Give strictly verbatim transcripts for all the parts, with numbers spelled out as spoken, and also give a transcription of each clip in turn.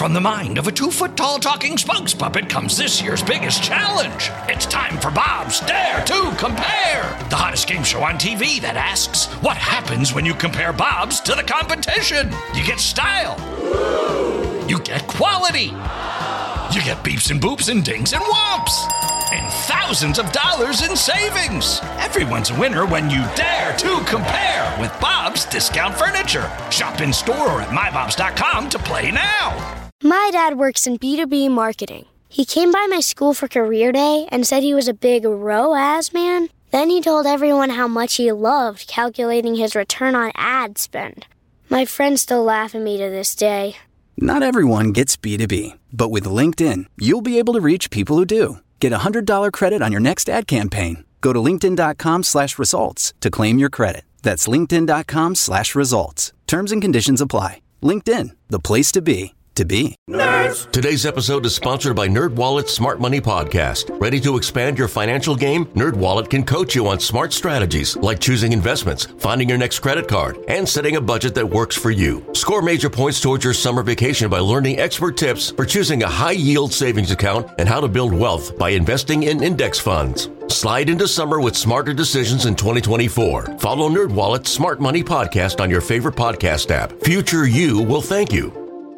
from the mind of a two-foot-tall talking spokes puppet comes this year's biggest challenge. It's time for Bob's Dare to Compare, the hottest game show on T V that asks, what happens when you compare Bobs to the competition? You get style. You get quality. You get beeps and boops and dings and whomps. And thousands of dollars in savings. Everyone's a winner when you dare to compare with Bob's Discount Furniture. Shop in store or at my bobs dot com to play now. My dad works in B two B marketing. He came by my school for career day and said he was a big R O A S man. Then he told everyone how much he loved calculating his return on ad spend. My friends still laugh at me to this day. Not everyone gets B two B, but with LinkedIn, you'll be able to reach people who do. Get a one hundred dollars credit on your next ad campaign. Go to linkedin.com slash results to claim your credit. That's linkedin.com slash results. Terms and conditions apply. LinkedIn, the place to be, to be. Nerds! Today's episode is sponsored by NerdWallet's Smart Money Podcast. Ready to expand your financial game? NerdWallet can coach you on smart strategies like choosing investments, finding your next credit card, and setting a budget that works for you. Score major points towards your summer vacation by learning expert tips for choosing a high-yield savings account and how to build wealth by investing in index funds. Slide into summer with smarter decisions in twenty twenty-four. Follow NerdWallet's Smart Money Podcast on your favorite podcast app. Future you will thank you.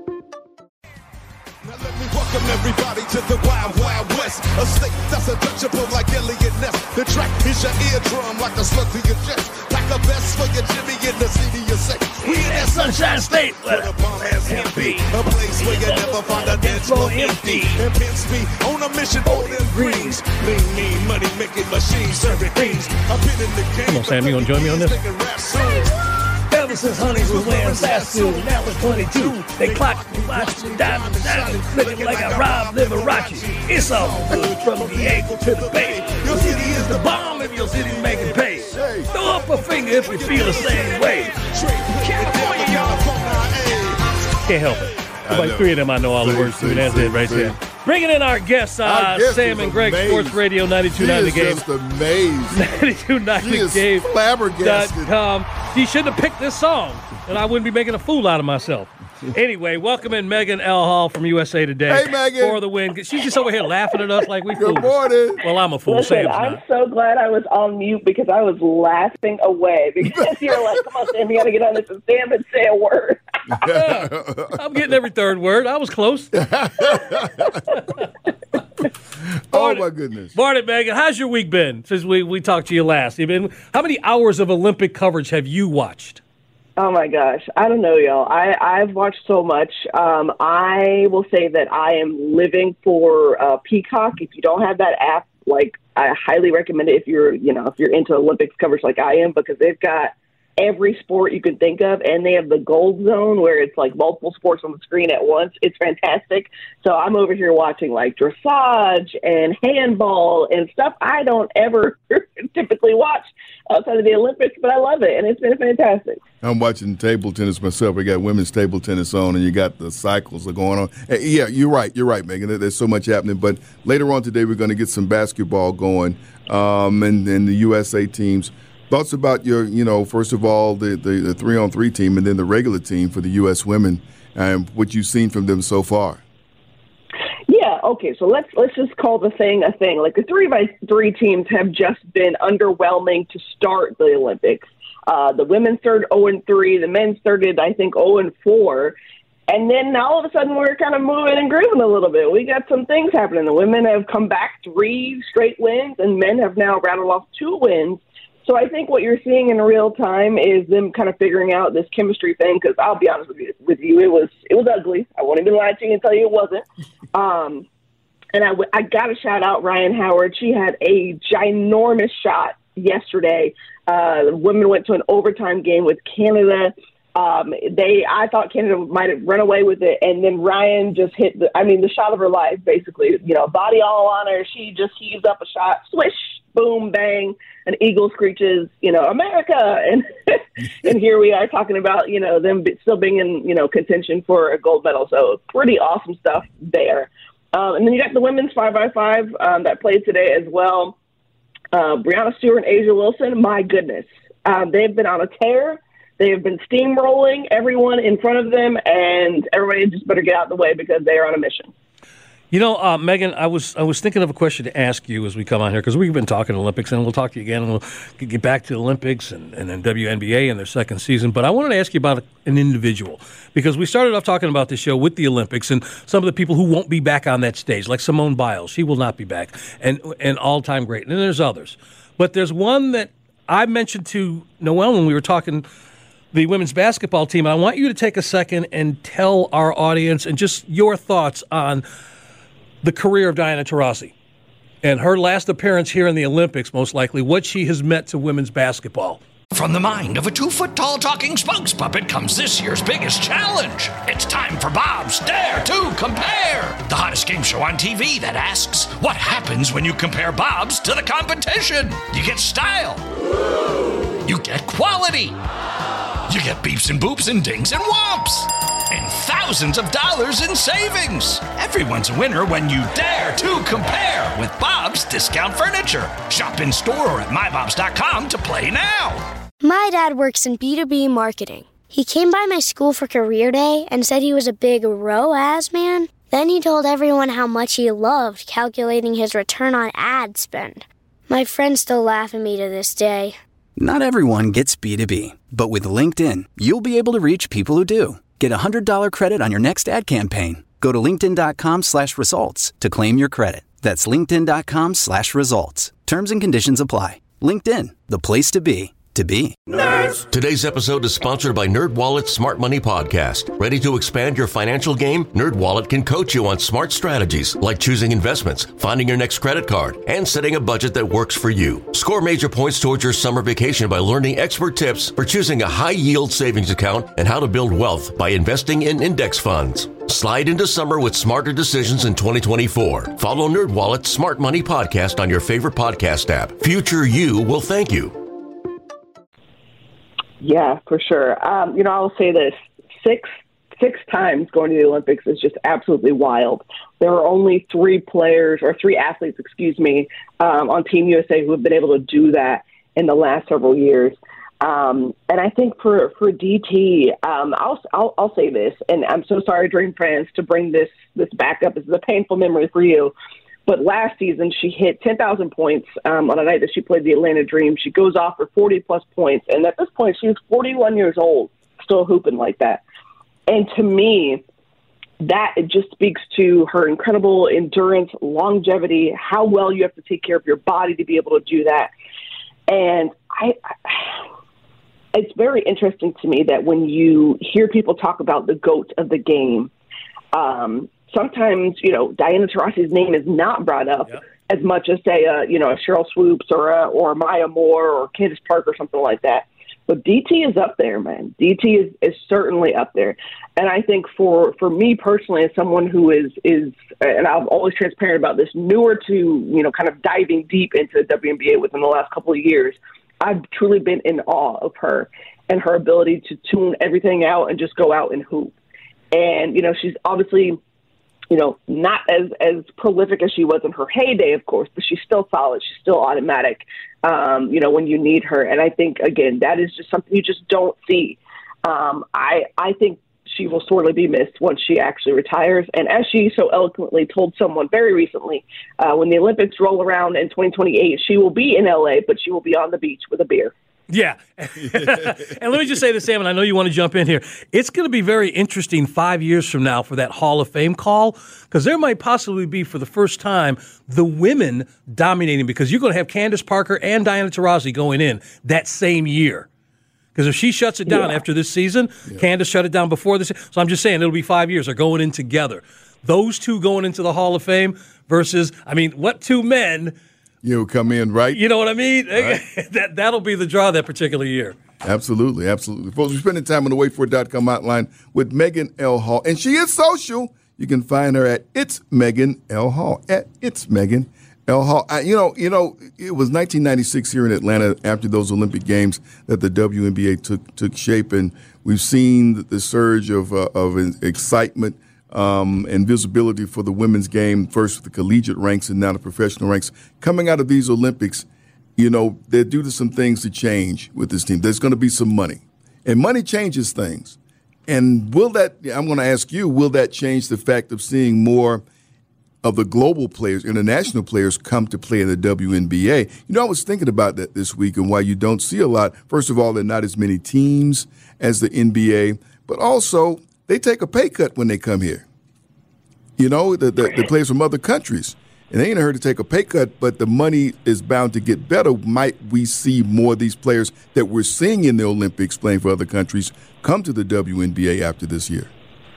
Welcome everybody to the Wild Wild West, a state that's untouchable like Elliot Ness. The track is your eardrum like a slug to your chest, like the best for your Jimmy in the city you say. We in that Sunshine State where the bomb ass can be, a place where you never find a dance floor empty. And Pimp me on a mission for them greens, lean, mean, money making machines serving things. I've been in the game. Come on, Sam, you gonna join me on this? Ever since Honeys was wearing Sassoon, now it's twenty-two. They clock me, watch me, diamond, diamond, looking like I robbed Liberace. It's all good from the ankle to the base. Your city is the bomb if your city's making pay. Throw up a finger if you feel the same way. California, y'all. Can't help it. Like three of them I know all the words to. That's it right there. Bringing in our guests, uh, our guest Sam and Greg, amazed. Sports Radio ninety-two point nine The Game. Just amazing. ninety-two point nine The Game. Flabbergasted. He shouldn't have picked this song, and I wouldn't be making a fool out of myself. Anyway, welcome in Megan L. Hall from U S A Today. Hey, Megan. For the win. She's just over here laughing at us like we fools. Good morning. Well, I'm a fool. Listen, Sam's I'm not. so glad I was on mute because I was laughing away because you're like, come on, Sam, you got to get on this and Sam and say a word. Yeah, I'm getting every third word. I was close. Oh, my goodness. Morning, Megan. How's your week been since we, we talked to you last? You've been, how many hours of Olympic coverage have you watched? Oh, my gosh. I don't know, y'all. I, I've watched so much. Um, I will say that I am living for uh, Peacock. If you don't have that app, like, I highly recommend it if you're, you know, if you're into Olympics coverage like I am, because they've got every sport you can think of, and they have the gold zone where it's like multiple sports on the screen at once. It's fantastic. So I'm over here watching like dressage and handball and stuff I don't ever typically watch outside of the Olympics, but I love it, and it's been fantastic. I'm watching table tennis myself. We got women's table tennis on, and you got the cycles that are going on. Hey, yeah, you're right. You're right, Megan. There's so much happening. But later on today, we're going to get some basketball going, um, and, and the U S A teams. Thoughts about your, you know, first of all, the, the, the three-on-three team and then the regular team for the U S women and what you've seen from them so far. Yeah, okay, so let's let's just call the thing a thing. Like the three by three teams have just been underwhelming to start the Olympics. Uh, the women started oh and three, the men started, I think, oh and four. And then all of a sudden we're kind of moving and grooving a little bit. We got some things happening. The women have come back three straight wins, and men have now rattled off two wins. So I think what you're seeing in real time is them kind of figuring out this chemistry thing. Because I'll be honest with you, with you, it was it was ugly. I won't even lie to you and tell you it wasn't. Um, and I, I got to shout out Ryan Howard. She had a ginormous shot yesterday. Uh, the women went to an overtime game with Canada. Um, they, I thought Canada might have run away with it, and then Ryan just hit the, I mean, the shot of her life, basically. You know, body all on her. She just heaves up a shot, swish, boom, bang, an eagle screeches, you know, America, and and here we are talking about, you know, them still being in, you know, contention for a gold medal. So pretty awesome stuff there. Um, and then you got the women's five by five um, that played today as well. Uh, Brianna Stewart and Asia Wilson, my goodness, um, they've been on a tear. They have been steamrolling everyone in front of them, and everybody just better get out of the way because they are on a mission. You know, uh, Megan, I was I was thinking of a question to ask you as we come on here, because we've been talking Olympics, and we'll talk to you again, and we'll get back to the Olympics and, and then W N B A and their second season. But I wanted to ask you about an individual, because we started off talking about this show with the Olympics and some of the people who won't be back on that stage, like Simone Biles. She will not be back, and an all-time great. And there's others. But there's one that I mentioned to Noelle when we were talking the women's basketball team. And I want you to take a second and tell our audience and just your thoughts on the career of Diana Taurasi and her last appearance here in the Olympics, most likely, what she has meant to women's basketball. From the mind of a two-foot-tall talking spokes puppet comes this year's biggest challenge. It's time for Bob's Dare to Compare, the hottest game show on T V that asks, what happens when you compare Bobs to the competition? You get style. You get quality. You get beeps and boops and dings and whomps. And thousands of dollars in savings. Everyone's a winner when you dare to compare with Bob's Discount Furniture. Shop in store or at my bobs dot com to play now. My dad works in B two B marketing. He came by my school for career day and said he was a big R O A S man. Then he told everyone how much he loved calculating his return on ad spend. My friends still laugh at me to this day. Not everyone gets B two B, but with LinkedIn, you'll be able to reach people who do. Get a one hundred dollars credit on your next ad campaign. Go to linkedin.com slash results to claim your credit. That's linkedin.com slash results. Terms and conditions apply. LinkedIn, the place to be, to be. Nerds. Today's episode is sponsored by NerdWallet's Smart Money Podcast. Ready to expand your financial game? NerdWallet can coach you on smart strategies like choosing investments, finding your next credit card, and setting a budget that works for you. Score major points towards your summer vacation by learning expert tips for choosing a high-yield savings account and how to build wealth by investing in index funds. Slide into summer with smarter decisions in twenty twenty-four. Follow NerdWallet's Smart Money Podcast on your favorite podcast app. Future you will thank you. Yeah, for sure. Um, you know, I'll say this. Six six times going to the Olympics is just absolutely wild. There are only three players, or three athletes, excuse me, um, on Team U S A who have been able to do that in the last several years. Um, and I think for, for D T, um, I'll, I'll I'll say this, and I'm so sorry, Dream fans, to bring this, this back up. This is a painful memory for you. But last season, she hit ten thousand points um, on a night that she played the Atlanta Dream. She goes off for forty-plus points. And at this point, she was forty-one years old, still hooping like that. And to me, that it just speaks to her incredible endurance, longevity, how well you have to take care of your body to be able to do that. And I, it's very interesting to me that when you hear people talk about the GOAT of the game, um, sometimes, you know, Diana Taurasi's name is not brought up yep. as much as, say, uh, you know, a Cheryl Swoops or a, or Maya Moore or Candace Parker or something like that. But D T is up there, man. D T is, is certainly up there. And I think for, for me personally, as someone who is, is, and I'm always transparent about this, newer to, you know, kind of diving deep into the W N B A within the last couple of years, I've truly been in awe of her and her ability to tune everything out and just go out and hoop. And, you know, she's obviously, you know, not as, as prolific as she was in her heyday, of course, but she's still solid. She's still automatic, um, you know, when you need her. And I think, again, that is just something you just don't see. Um, I I think she will sorely be missed once she actually retires. And as she so eloquently told someone very recently, uh, when the Olympics roll around in twenty twenty-eight, she will be in L A, but she will be on the beach with a beer. Yeah. And let me just say this, Sam, and I know you want to jump in here. It's going to be very interesting five years from now for that Hall of Fame call, because there might possibly be, for the first time, the women dominating, because you're going to have Candace Parker and Diana Taurasi going in that same year. Because if she shuts it down yeah. after this season, yeah. Candace shut it down before this. So I'm just saying it'll be five years. They're going in together. Those two going into the Hall of Fame versus, I mean, what two men – you know, come in, right? You know what I mean? Right. that, that'll be the draw that particular year. Absolutely, absolutely. Folks, we're spending time on the wait for it dot com hotline with Megan L. Hall. And she is social. You can find her at It's Megan L. Hall. At It's Megan L. Hall. I, you know, you know, it was nineteen ninety-six here in Atlanta after those Olympic Games that the W N B A took took shape. And we've seen the surge of, uh, of excitement Um, and visibility for the women's game, first with the collegiate ranks and now the professional ranks. Coming out of these Olympics, you know, they're due to some things to change with this team. There's going to be some money. And money changes things. And will that, I'm going to ask you, will that change the fact of seeing more of the global players, international players, come to play in the W N B A? You know, I was thinking about that this week and why you don't see a lot. First of all, there are not as many teams as the N B A, but also they take a pay cut when they come here. You know, the, the, the players from other countries. And they ain't heard to take a pay cut, but the money is bound to get better. Might we see more of these players that we're seeing in the Olympics playing for other countries come to the W N B A after this year?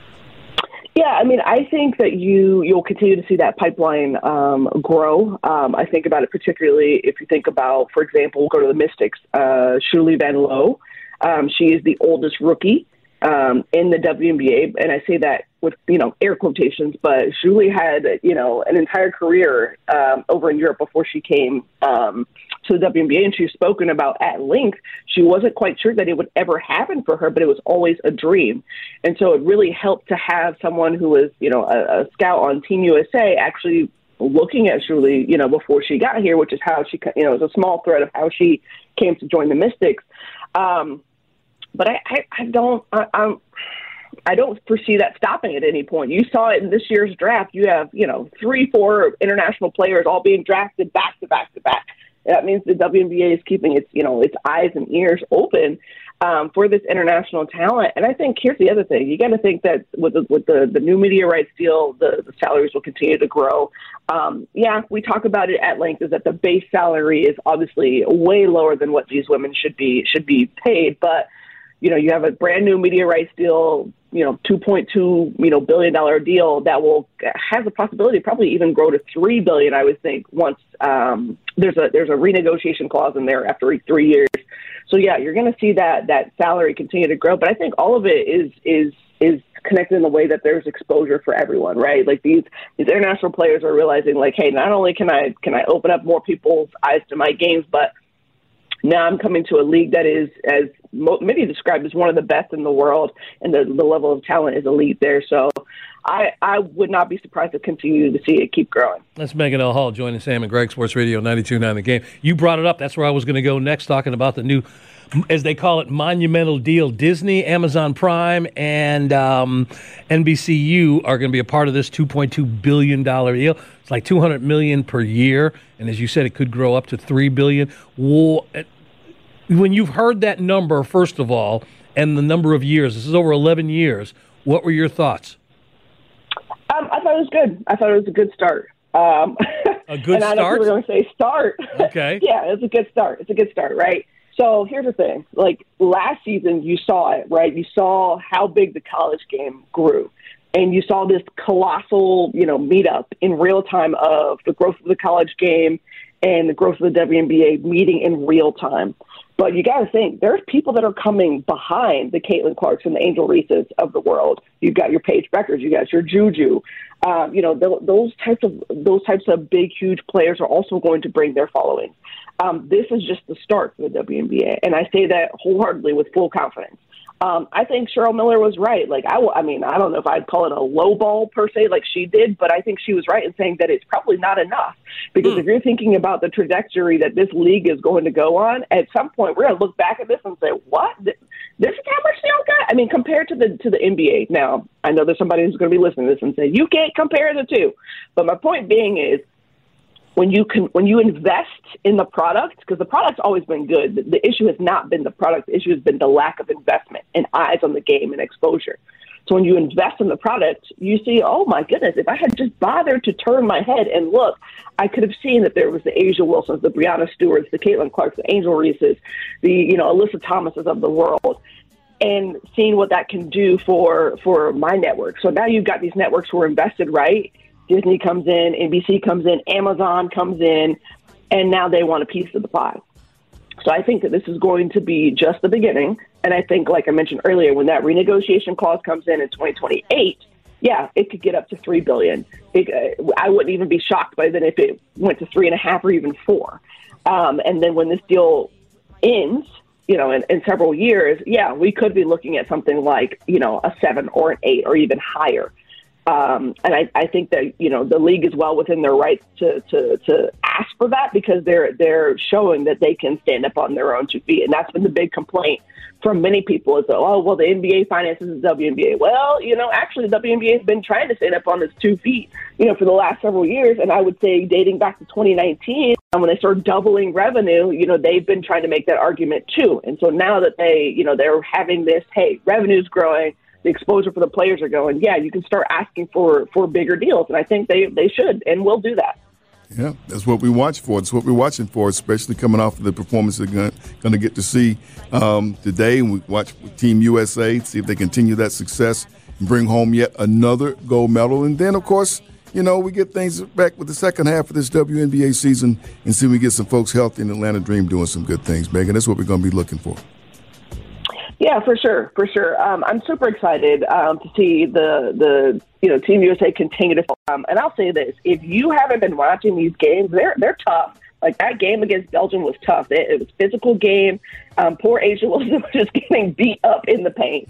Yeah, I mean, I think that you, you'll continue to see that pipeline um, grow. Um, I think about it particularly if you think about, for example, we'll go to the Mystics, uh, Shuli Van Loo. Um, she is the oldest rookie um, in the W N B A, and I say that with, you know, air quotations, but Julie had, you know, an entire career um, over in Europe before she came um, to the W N B A, and she's spoken about at length. She wasn't quite sure that it would ever happen for her, but it was always a dream. And so it really helped to have someone who was, you know, a, a scout on Team U S A actually looking at Julie, you know, before she got here, which is how she, you know, it was a small thread of how she came to join the Mystics. Um, but I, I, I don't, I, I'm, I don't foresee that stopping at any point. You saw it in this year's draft. You have, you know, three, four international players all being drafted back to back to back. That means the W N B A is keeping its, you know, its eyes and ears open um, for this international talent. And I think here's the other thing. You got to think that with the, with the, the new media rights deal, the, the salaries will continue to grow. Um, yeah, we talk about it at length, is that the base salary is obviously way lower than what these women should be, should be paid. But, you know, you have a brand new media rights deal, you know, two point two, you know, billion dollar deal that will has the possibility to probably even grow to three billion. I would think once um, there's a there's a renegotiation clause in there after three years. So yeah, you're going to see that that salary continue to grow. But I think all of it is is is connected in the way that there's exposure for everyone, right? Like these these international players are realizing, like, hey, not only can I can I open up more people's eyes to my games, but now I'm coming to a league that is, as many described, as one of the best in the world, and the, the level of talent is elite there. So I, I would not be surprised to continue to see it keep growing. That's Megan L. Hall joining Sam and Greg, Sports Radio ninety-two point nine The Game. You brought it up. That's where I was going to go next, talking about the new, as they call it, monumental deal. Disney, Amazon Prime, and um, N B C U are going to be a part of this two point two billion dollars deal. It's like two hundred million dollars per year, and as you said, it could grow up to three billion dollars. When you've heard that number, first of all, and the number of years, this is over eleven years, what were your thoughts? Um, I thought it was good. I thought it was a good start. Um, a good and start? I know people are going to say start. Okay. Yeah, it's a good start. It's a good start, right? So here's the thing. Like last season, you saw it, right? You saw how big the college game grew. And you saw this colossal, you know, meetup in real time of the growth of the college game and the growth of the W N B A meeting in real time. But you got to think, there's people that are coming behind the Caitlin Clarks and the Angel Reeses of the world. You've got your Paige Beckers, you got your Juju. Um, you know, th- those types of those types of big, huge players are also going to bring their following. Um, this is just the start for the W N B A, and I say that wholeheartedly with full confidence. Um, I think Cheryl Miller was right. Like, I, w- I mean, I don't know if I'd call it a low ball per se, like she did, but I think she was right in saying that it's probably not enough. Because mm. if you're thinking about the trajectory that this league is going to go on, at some point we're going to look back at this and say, what? This is how much they all got? I mean, compared to the to the N B A. Now, I know there's somebody who's going to be listening to this and say, you can't compare the two. But my point being is, When you can, when you invest in the product, because the product's always been good. The, the issue has not been the product. The issue has been the lack of investment and eyes on the game and exposure. So when you invest in the product, you see, oh my goodness, if I had just bothered to turn my head and look, I could have seen that there was the Asia Wilsons, the Breanna Stewarts, the Caitlin Clarks, the Angel Reeses, the, you know, Alyssa Thomases of the world, and seeing what that can do for, for my network. So now you've got these networks who are invested, right? Disney comes in, N B C comes in, Amazon comes in, and now they want a piece of the pie. So I think that this is going to be just the beginning. And I think, like I mentioned earlier, when that renegotiation clause comes in in twenty twenty-eight, yeah, it could get up to three billion dollars. It, uh, I wouldn't even be shocked by then if it went to three and a half or even four. Um, and then when this deal ends, you know, in, in several years, yeah, we could be looking at something like, you know, a seven or an eight or even higher. Um, and I, I think that, you know, the league is well within their rights to, to, to ask for that because they're they're showing that they can stand up on their own two feet. And that's been the big complaint from many people is that, oh, well, the N B A finances the W N B A. Well, you know, actually, the W N B A has been trying to stand up on its two feet, you know, for the last several years. And I would say dating back to twenty nineteen, when they started doubling revenue, you know, they've been trying to make that argument too. And so now that they, you know, they're having this, hey, revenue's growing, the exposure for the players are going, yeah, you can start asking for, for bigger deals. And I think they, they should and will do that. Yeah, that's what we watch for. It's what we're watching for, especially coming off of the performance they're going to get to see um, today. And we watch Team U S A, see if they continue that success and bring home yet another gold medal. And then, of course, you know, we get things back with the second half of this W N B A season and see if we get some folks healthy in the Atlanta Dream doing some good things, Megan. That's what we're going to be looking for. Yeah, for sure, for sure. Um, I'm super excited um, to see the the you know Team U S A continue to. Um, and I'll say this: if you haven't been watching these games, they're they're tough. Like that game against Belgium was tough. It, it was a physical game. Um, poor Asia Wilson was just getting beat up in the paint.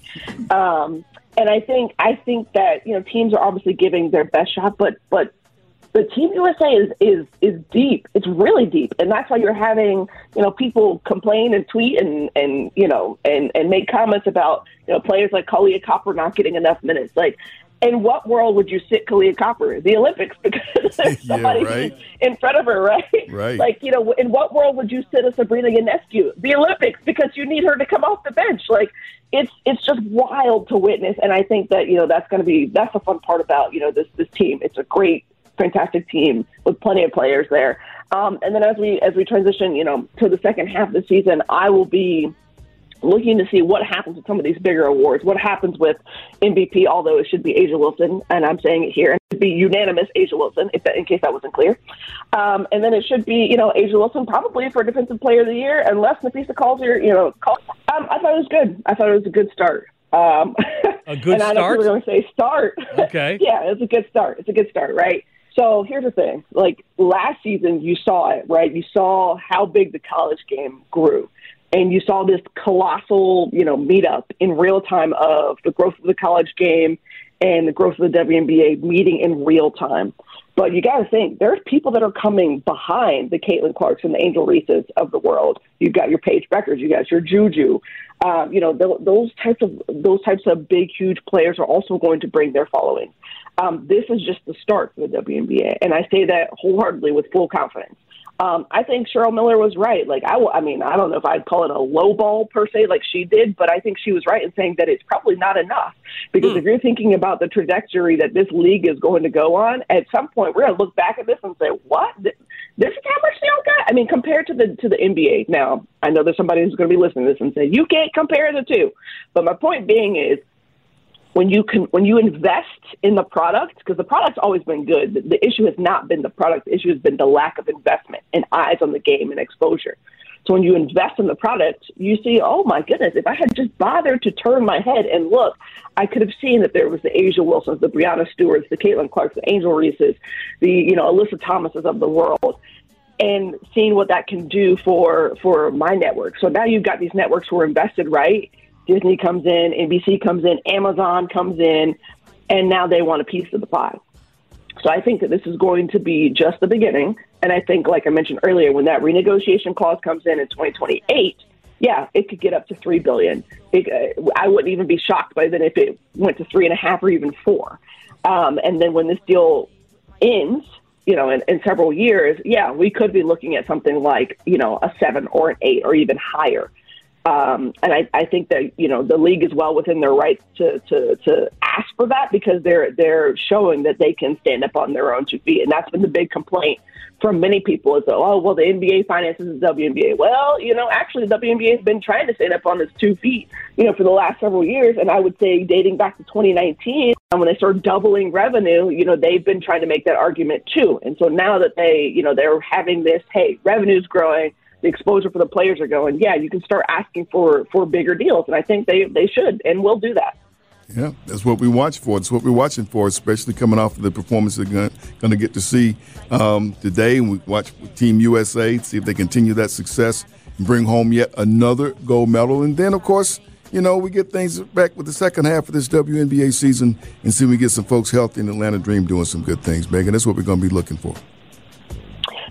Um, and I think I think that you know teams are obviously giving their best shot, but but. The Team U S A is, is is deep. It's really deep, and that's why you're having you know people complain and tweet and, and you know and, and make comments about you know players like Kahleah Copper not getting enough minutes. Like, in what world would you sit Kahleah Copper? The Olympics, because there's somebody yeah, right. in front of her, right? Right. Like you know, in what world would you sit a Sabrina Ionescu? The Olympics, because you need her to come off the bench. Like, it's it's just wild to witness, and I think that you know that's going to be that's the fun part about you know this this team. It's a great. Fantastic team with plenty of players there. Um, and then as we as we transition, you know, to the second half of the season, I will be looking to see what happens with some of these bigger awards. What happens with M V P, although it should be Asia Wilson, and I'm saying it here, and it should be unanimous Asia Wilson, if that, in case that wasn't clear. Um, and then it should be, you know, Asia Wilson probably for Defensive Player of the Year, unless Napisa calls her, you know, call, um, I thought it was good. I thought it was a good start. Um, a good and I start? know people are going to say start. Okay. Yeah, it's a good start. It's a good start, right? So here's the thing. Like last season, you saw it, right? You saw how big the college game grew. And you saw this colossal, you know, meetup in real time of the growth of the college game and the growth of the W N B A meeting in real time. But you got to think, there's people that are coming behind the Caitlin Clarks and the Angel Reeses of the world. You've got your Paige Beckers, you got your Juju. Um, you know, th- those types of those types of big, huge players are also going to bring their following. Um, this is just the start for the W N B A, and I say that wholeheartedly with full confidence. Um, I think Cheryl Miller was right. Like, I, w- I mean, I don't know if I'd call it a low ball per se, like she did, but I think she was right in saying that it's probably not enough. Because mm. if you're thinking about the trajectory that this league is going to go on, at some point we're going to look back at this and say, what? This is how much they all got? I mean, compared to the to the N B A. Now, I know there's somebody who's going to be listening to this and say, you can't compare the two. But my point being is, When you can, when you invest in the product, because the product's always been good. The, the issue has not been the product. The issue has been the lack of investment and eyes on the game and exposure. So when you invest in the product, you see, oh my goodness, if I had just bothered to turn my head and look, I could have seen that there was the Asia Wilsons, the Breanna Stewarts, the Caitlin Clarks, the Angel Reeses, the you know Alyssa Thomases of the world, and seeing what that can do for for my network. So now you've got these networks who are invested, right? Disney comes in, N B C comes in, Amazon comes in, and now they want a piece of the pie. So I think that this is going to be just the beginning. And I think, like I mentioned earlier, when that renegotiation clause comes in in twenty twenty-eight, yeah, it could get up to three billion dollars. It, uh, I wouldn't even be shocked by then if it went to three and a half or even four. Um, and then when this deal ends, you know, in, in several years, yeah, we could be looking at something like, you know, a seven or an eight or even higher. Um, and I, I think that, you know, the league is well within their rights to, to, to ask for that because they're they're showing that they can stand up on their own two feet. And that's been the big complaint from many people is that, oh, well, the N B A finances the W N B A. Well, you know, actually, the W N B A has been trying to stand up on its two feet, you know, for the last several years. And I would say dating back to twenty nineteen, when they started doubling revenue, you know, they've been trying to make that argument too. And so now that they, you know, they're having this, hey, revenue's growing, the exposure for the players are going, yeah, you can start asking for, for bigger deals. And I think they, they should and will do that. Yeah, that's what we watch for. It's what we're watching for, especially coming off of the performance they're going to get to see um, today. And we watch Team U S A, see if they continue that success and bring home yet another gold medal. And then, of course, you know, we get things back with the second half of this W N B A season and see if we get some folks healthy in the Atlanta Dream doing some good things, Megan. That's what we're going to be looking for.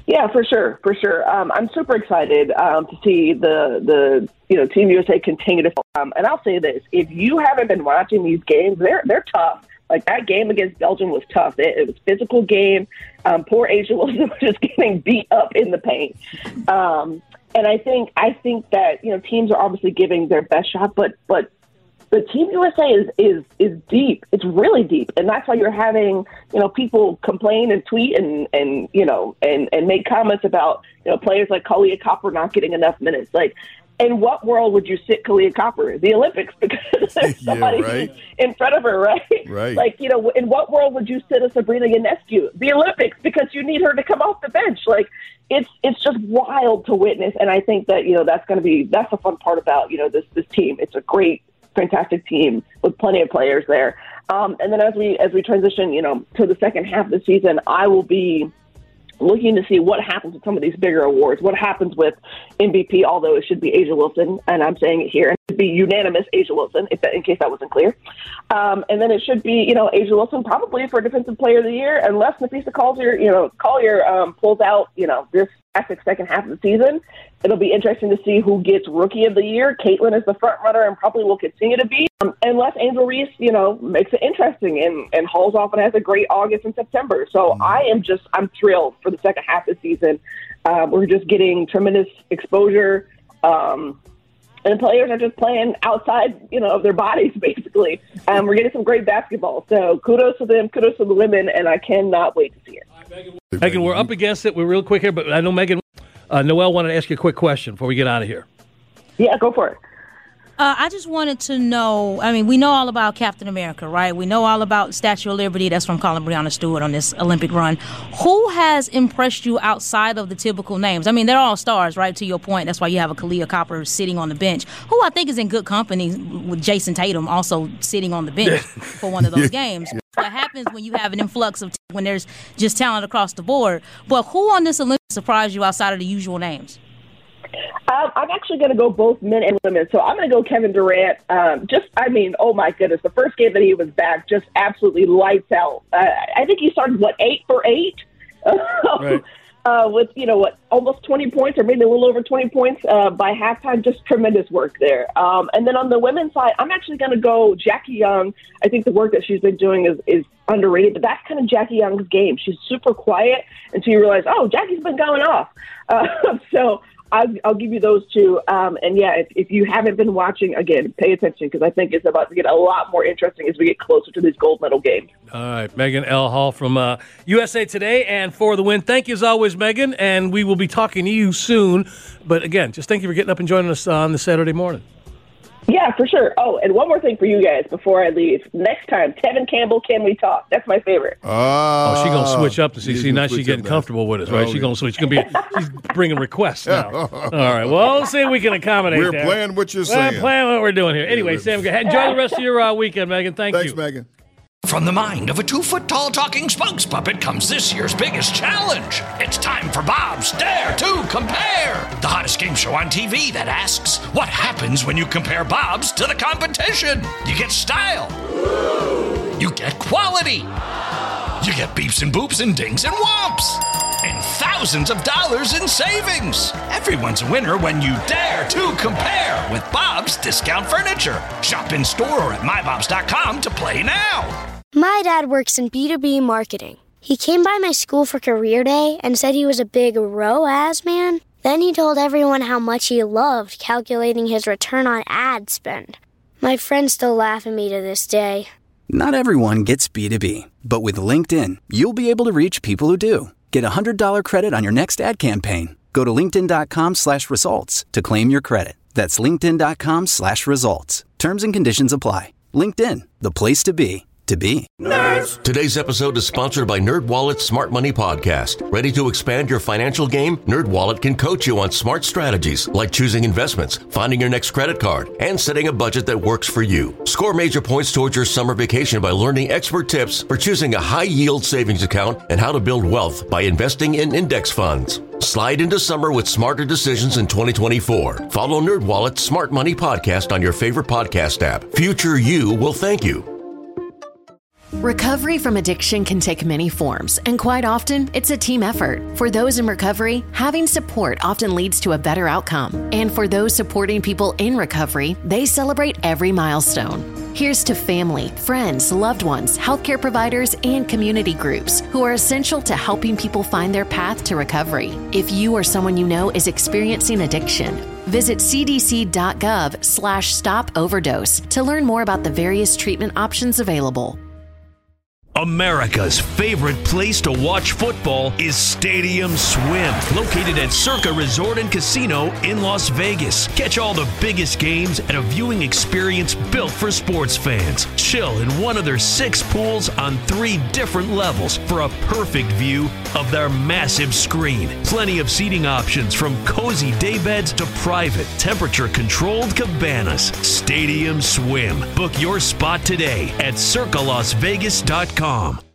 Yeah, for sure, for sure. Um, I'm super excited um, to see the the you know Team U S A continue to. Um, and I'll say this: if you haven't been watching these games, they're they're tough. Like that game against Belgium was tough. It, it was a physical game. Um, poor A'ja Wilson was just getting beat up in the paint. Um, and I think I think that you know teams are obviously giving their best shot, but but. The Team U S A is, is is deep. It's really deep, and that's why you're having you know people complain and tweet and, and you know and, and make comments about you know players like Kahleah Copper not getting enough minutes. Like, in what world would you sit Kahleah Copper? The Olympics, because there's somebody yeah, right. in front of her, right? Right. Like you know, in what world would you sit a Sabrina Ionescu? The Olympics, because you need her to come off the bench. Like, it's it's just wild to witness, and I think that you know that's going to be that's the fun part about you know this this team. It's a great. Fantastic team with plenty of players there. Um, and then as we as we transition, you know, to the second half of the season, I will be looking to see what happens with some of these bigger awards. What happens with M V P, although it should be A'ja Wilson, and I'm saying it here, it should be unanimous A'ja Wilson, if that, in case that wasn't clear. Um, and then it should be, you know, A'ja Wilson probably for Defensive Player of the Year, unless Napheesa Collier, you know, Collier um, pulls out, you know, this fantastic second half of the season. It'll be interesting to see who gets Rookie of the Year. Caitlin is the front runner and probably will continue to be, um, unless Angel Reese, you know, makes it interesting and, and hauls off and has a great August and September. So mm-hmm. I am just, I'm thrilled for the second half of the season. Uh, we're just getting tremendous exposure, um, and players are just playing outside, you know, of their bodies, basically. Um, we're getting some great basketball. So kudos to them, kudos to the women, and I cannot wait to see it. Megan, we're up against it. We're real quick here, but I know Megan, uh, Noelle wanted to ask you a quick question before we get out of here. Yeah, go for it. Uh, I just wanted to know, I mean, we know all about Captain America, right? We know all about Statue of Liberty. That's from Colin Breonna Stewart on this Olympic run. Who has impressed you outside of the typical names? I mean, they're all stars, right, to your point. That's why you have a Kahleah Copper sitting on the bench, who I think is in good company with Jason Tatum also sitting on the bench for one of those games. What happens when you have an influx of t- when there's just talent across the board. But who on this Olympics surprised you outside of the usual names? Um, I'm actually going to go both men and women. So I'm going to go Kevin Durant. Um, just, I mean, oh my goodness, the first game that he was back, just absolutely lights out. Uh, I think he started, what, eight for eight? Right. uh, with, you know, what, almost twenty points or maybe a little over twenty points uh, by halftime. Just tremendous work there. Um, and then on the women's side, I'm actually going to go Jackie Young. I think the work that she's been doing is, is underrated, but that's kind of Jackie Young's game. She's super quiet until you realize, oh, Jackie's been going off. Uh, so I'll, I'll give you those two. Um, and, yeah, if, if you haven't been watching, again, pay attention because I think it's about to get a lot more interesting as we get closer to these gold medal games. All right, Megan L. Hall from uh, U S A Today and For the Win. Thank you as always, Megan, and we will be talking to you soon. But, again, just thank you for getting up and joining us on this Saturday morning. Yeah, for sure. Oh, and one more thing for you guys before I leave. Next time, Tevin Campbell, Can We Talk? That's my favorite. Uh, oh, she's going to switch up to see. See, now she's getting comfortable with us, right? Oh, she's going to switch. She's going to be. She's bringing requests now. All right. Well, let's see if we can accommodate we're that. We're playing what you're we're saying. We're playing what we're doing here. Anyway, Sam, go ahead. Enjoy the rest of your uh, weekend, Megan. Thank Thanks, you. Thanks, Megan. From the mind of a two-foot-tall talking spokes puppet comes this year's biggest challenge. It's time for Bob's Dare to Compare, the hottest game show on T V that asks, what happens when you compare Bob's to the competition? You get style. You get quality. You get beeps and boops and dings and whomps. And thousands of dollars in savings. Everyone's a winner when you dare to compare with Bob's Discount Furniture. Shop in store or at my bobs dot com to play now. My dad works in B two B marketing. He came by my school for career day and said he was a big R O A S man. Then he told everyone how much he loved calculating his return on ad spend. My friends still laugh at me to this day. Not everyone gets B two B, but with LinkedIn, you'll be able to reach people who do. Get a one hundred dollars credit on your next ad campaign. Go to linkedin.com slash results to claim your credit. That's linkedin.com slash results. Terms and conditions apply. LinkedIn, the place to be. To be. Nerds. Today's episode is sponsored by NerdWallet's Smart Money Podcast. Ready to expand your financial game? NerdWallet can coach you on smart strategies like choosing investments, finding your next credit card, and setting a budget that works for you. Score major points towards your summer vacation by learning expert tips for choosing a high-yield savings account and how to build wealth by investing in index funds. Slide into summer with smarter decisions in twenty twenty-four. Follow NerdWallet's Smart Money Podcast on your favorite podcast app. Future you will thank you. Recovery from addiction can take many forms, and quite often, it's a team effort. For those in recovery, having support often leads to a better outcome. And for those supporting people in recovery, they celebrate every milestone. Here's to family, friends, loved ones, healthcare providers, and community groups who are essential to helping people find their path to recovery. If you or someone you know is experiencing addiction, visit cdc.gov slash stop overdose to learn more about the various treatment options available. America's favorite place to watch football is Stadium Swim, located at Circa Resort and Casino in Las Vegas. Catch all the biggest games at a viewing experience built for sports fans. Chill in one of their six pools on three different levels for a perfect view of their massive screen. Plenty of seating options from cozy daybeds to private, temperature-controlled cabanas. Stadium Swim. Book your spot today at circa las vegas dot com.